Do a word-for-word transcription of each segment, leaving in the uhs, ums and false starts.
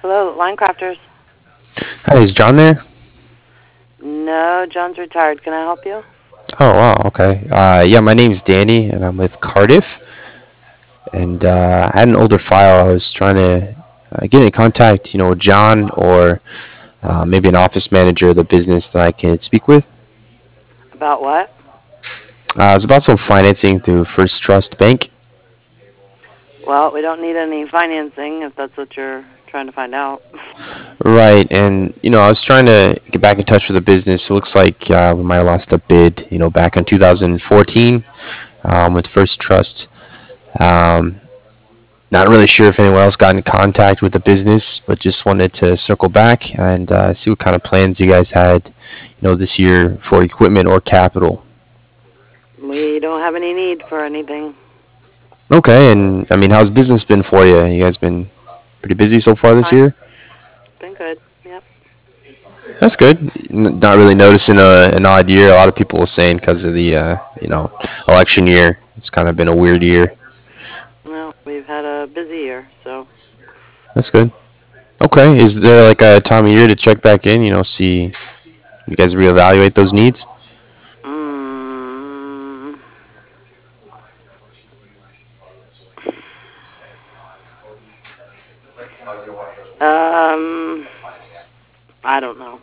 Hello, line crafters. Hi, is John there? No, John's retired. Can I help you? Oh, wow, okay. Uh, yeah, my name's Danny, and I'm with Cardiff. And uh, I had an older file. I was trying to uh, get in contact, you know, with John or uh, maybe an office manager of the business that I can speak with. About what? Uh, it's about some financing through First Trust Bank. Well, we don't need any financing if that's what you're trying to find out. Right, and you know, I was trying to get back in touch with the business. It looks like uh, we might have lost a bid, you know, back in two thousand fourteen um, with First Trust. Um, Not really sure if anyone else got in contact with the business, but just wanted to circle back and uh, see what kind of plans you guys had, you know, this year for equipment or capital. We don't have any need for anything. Okay, and I mean, how's business been for you? You guys been pretty busy so far this Fine. year? Been good. Yep. That's good. N- Not really noticing a, an odd year. A lot of people were saying because of the, uh, you know, election year. It's kind of been a weird year. Well, we've had a busy year, so. That's good. Okay, is there like a time of year to check back in? You know, see you guys reevaluate those needs? Mm, um, I don't know.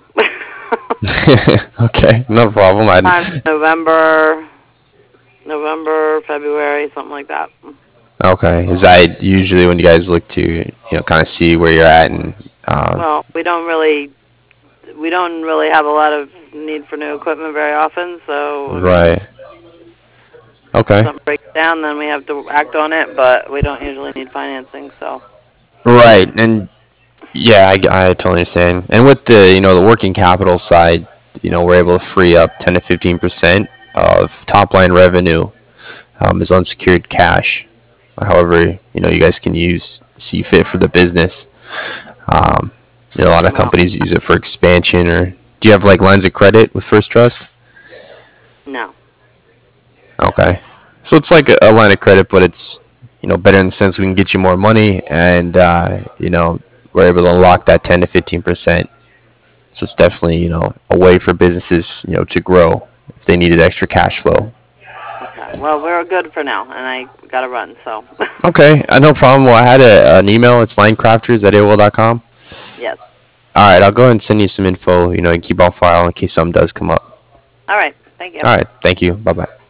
Okay, no problem. Time I November, November, February, something like that. okay. Is that usually when you guys look to you know kind of see where you're at and um, Well, we don't really we don't really have a lot of need for new equipment very often. So I mean, right? if Okay, something breaks down, then we have to act on it. But we don't usually need financing. So right, and yeah, I, I totally understand. And with the you know the working capital side, you know we're able to free up ten to fifteen percent of top line revenue um, as unsecured cash. However, you know you guys can use see fit for the business. Um, you know, a lot of well, companies use it for expansion. Or do you have like lines of credit with First Trust? no. Okay. So it's like a, a line of credit, but it's you know better in the sense we can get you more money, and uh, you know we're able to unlock that ten to fifteen percent. So it's definitely you know a way for businesses you know to grow if they needed extra cash flow. Okay. Well, we're good for now, and I got to run. So Okay, uh, no problem. Well, I had a, an email. It's linecrafters at A O L dot com. yes. All right, I'll go ahead and send you some info. You know, and keep on file in case something does come up. All right. Thank you. All right, thank you. Bye bye.